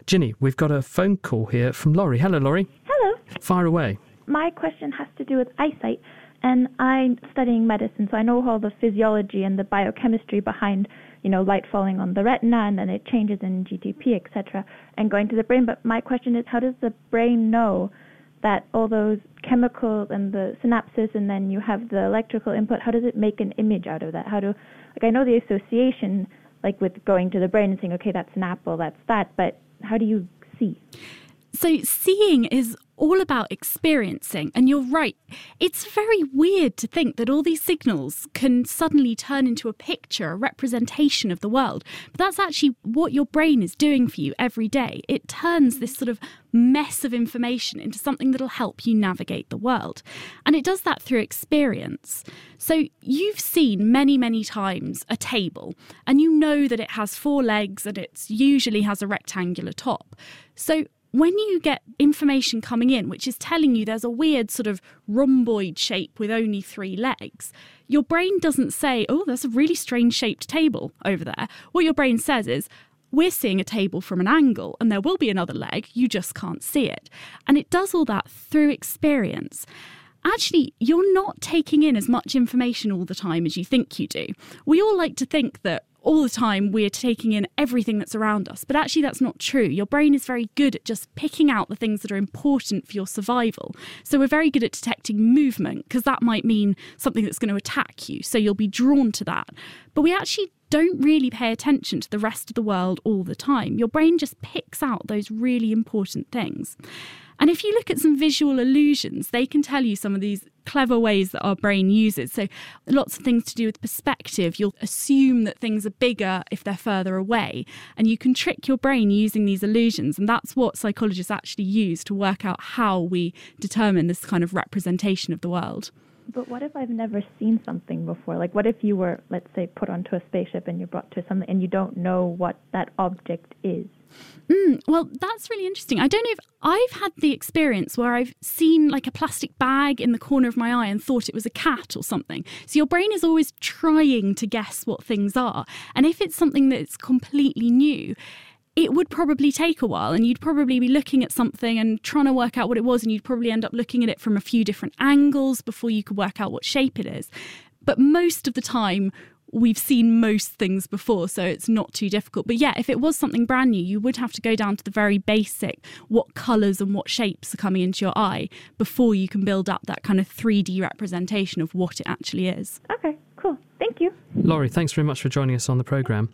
Ginny, we've got a phone call here from Laurie. Hello, Laurie. Hello. Fire away. My question has to do with eyesight, and I'm studying medicine, so I know all the physiology and the biochemistry behind, light falling on the retina, and then it changes in GTP, etc., and going to the brain. But my question is, how does the brain know that all those chemicals and the synapses, and then you have the electrical input, how does it make an image out of that? I know the association, like with going to the brain and saying, okay, that's an apple, that's that, but how do you see? So seeing is all about experiencing, and you're right. It's very weird to think that all these signals can suddenly turn into a picture, a representation of the world. But that's actually what your brain is doing for you every day. It turns this sort of mess of information into something that'll help you navigate the world. And it does that through experience. So you've seen many, many times a table, and you know that it has 4 legs and it usually has a rectangular top. So when you get information coming in, which is telling you there's a weird sort of rhomboid shape with only 3 legs, your brain doesn't say, oh, that's a really strange shaped table over there. What your brain says is, we're seeing a table from an angle and there will be another leg, you just can't see it. And it does all that through experience. Actually, you're not taking in as much information all the time as you think you do. We all like to think that all the time we're taking in everything that's around us, but actually that's not true. Your brain is very good at just picking out the things that are important for your survival. So we're very good at detecting movement, because that might mean something that's going to attack you, so you'll be drawn to that. But we actually don't really pay attention to the rest of the world all the time. Your brain just picks out those really important things. And if you look at some visual illusions, they can tell you some of these clever ways that our brain uses. So lots of things to do with perspective. You'll assume that things are bigger if they're further away. And you can trick your brain using these illusions. And that's what psychologists actually use to work out how we determine this kind of representation of the world. But what if I've never seen something before? Like, what if you were, let's say, put onto a spaceship and you're brought to something and you don't know what that object is? Well, that's really interesting. I don't know if I've had the experience where I've seen like a plastic bag in the corner of my eye and thought it was a cat or something. So your brain is always trying to guess what things are. And if it's something that's completely new, it would probably take a while, and you'd probably be looking at something and trying to work out what it was, and you'd probably end up looking at it from a few different angles before you could work out what shape it is. But most of the time, we've seen most things before, so it's not too difficult. But yeah, if it was something brand new, you would have to go down to the very basic, what colours and what shapes are coming into your eye before you can build up that kind of 3D representation of what it actually is. Okay, cool. Thank you. Laurie, thanks very much for joining us on the programme.